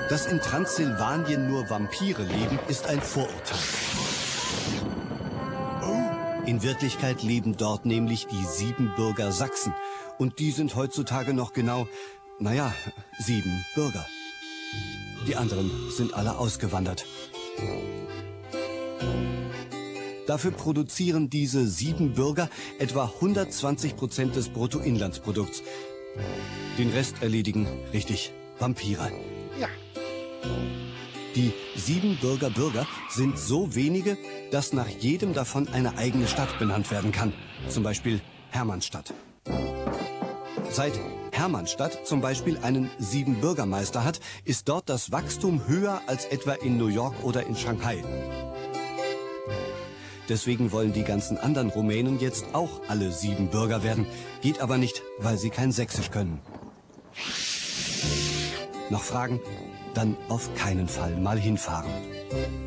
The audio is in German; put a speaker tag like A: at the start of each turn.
A: Dass in Transsilvanien nur Vampire leben, ist ein Vorurteil. In Wirklichkeit leben dort nämlich die Siebenbürger Sachsen. Und die sind heutzutage noch genau, 7 Bürger. Die anderen sind alle ausgewandert. Dafür produzieren diese Siebenbürger etwa 120% des Bruttoinlandsprodukts. Den Rest erledigen, richtig, Vampire.
B: Ja.
A: Die Siebenbürger Bürger sind so wenige, dass nach jedem davon eine eigene Stadt benannt werden kann. Zum Beispiel Hermannstadt. Seit Hermannstadt zum Beispiel einen Siebenbürgermeister hat, ist dort das Wachstum höher als etwa in New York oder in Shanghai. Deswegen wollen die ganzen anderen Rumänen jetzt auch alle Siebenbürger werden. Geht aber nicht, weil sie kein Sächsisch können. Noch Fragen? Dann auf keinen Fall mal hinfahren.